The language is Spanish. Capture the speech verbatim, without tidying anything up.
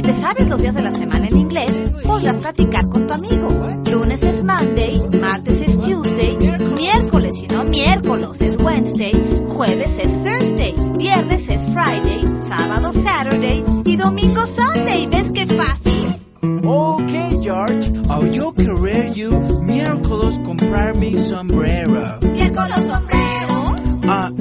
te sabes los días de la semana en inglés, podrás platicar con tu amigo. Lunes es Monday, martes es Tuesday, miércoles y no miércoles es Wednesday, jueves es Thursday, viernes es Friday, sábado Saturday y domingo Sunday. ¿Ves qué fácil? Okay, George, I'll querer you miércoles comprar mi sombrero. ¿Miércoles sombrero? Ah,